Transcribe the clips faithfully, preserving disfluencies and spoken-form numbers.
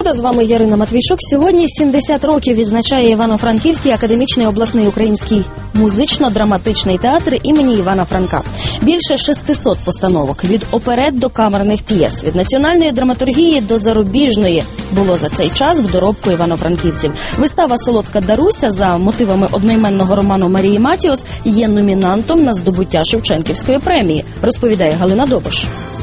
Свобода. З вами Ярина Матвійчук. Сьогодні сімдесят років відзначає Івано-Франківський академічний обласний український музично-драматичний театр імені Івана Франка. Більше шестисот постановок, від оперет до камерних п'єс, від національної драматургії до зарубіжної було за цей час в доробку івано-франківців. Вистава «Солодка Даруся» за мотивами одноіменного роману Марії Матіос є номінантом на здобуття Шевченківської премії, розповідає Галина Добуш.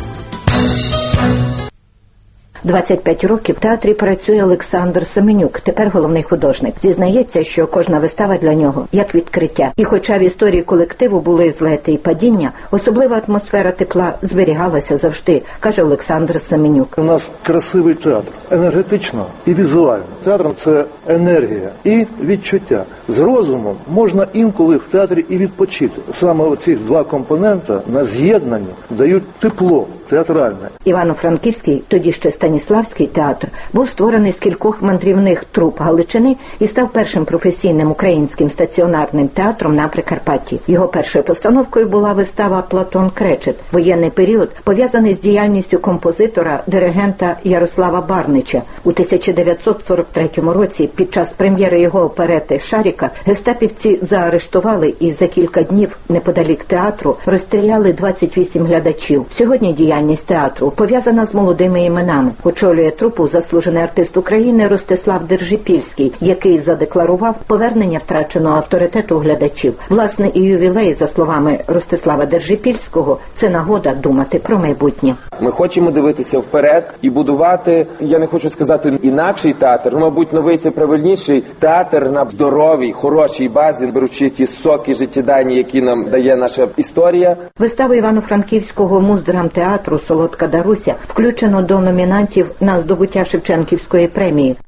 двадцять п'ять років в театрі працює Олександр Семенюк, тепер головний художник. Зізнається, що кожна вистава для нього як відкриття. І хоча в історії колективу були злети і падіння, особлива атмосфера тепла зберігалася завжди, каже Олександр Семенюк. У нас красивий театр, енергетично і візуально. Театр – це енергія і відчуття. З розумом можна інколи в театрі і відпочити. Саме оці два компонента на з'єднанні дають тепло театральне. Івано-Франківський, тоді ще Станіславський театр, був створений з кількох мандрівних труп Галичини і став першим професійним українським стаціонарним театром на Прикарпатті. Його першою постановкою була вистава «Платон Кречет». Воєнний період пов'язаний з діяльністю композитора, диригента Ярослава Барнича. У тисяча дев'ятсот сорок третьому році під час прем'єри його оперети «Шаріка» гестапівці заарештували і за кілька днів неподалік театру розстріляли двадцять вісім глядачів. Сьогодні діяльність театру пов'язана з молодими іменами. Очолює трупу заслужений артист України Ростислав Держипільський, який задекларував повернення втраченого авторитету глядачів. Власне, і ювілей, за словами Ростислава Держипільського, це нагода думати про майбутнє. Ми хочемо дивитися вперед і будувати, я не хочу сказати інакший театр, ну, мабуть, новий це правильніший театр на здоровій, хорошій базі, беручи ті соки життєдайні, які нам дає наша історія. Виставу Івано-Франківського муздрамтеатру «Солодка Даруся» включено до номінантів на здобуття Шевченківської премії.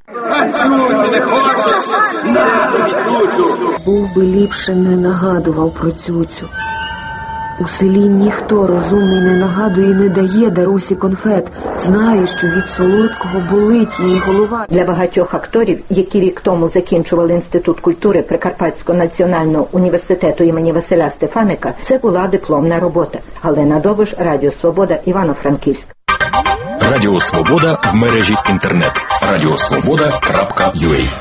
Був би ліпше не нагадував про цюцю. У селі ніхто розумний не нагадує і не дає Дарусі конфет. Знає, що від солодкого болить її голова. Для багатьох акторів, які рік тому закінчували Інститут культури Прикарпатського національного університету імені Василя Стефаника, це була дипломна робота. Галина Добуш, Радіо Свобода, Івано-Франківськ. Радіо Свобода в мережі інтернет. радіосвобода крапка ю а.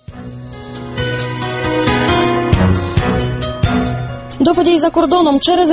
До подій за кордоном через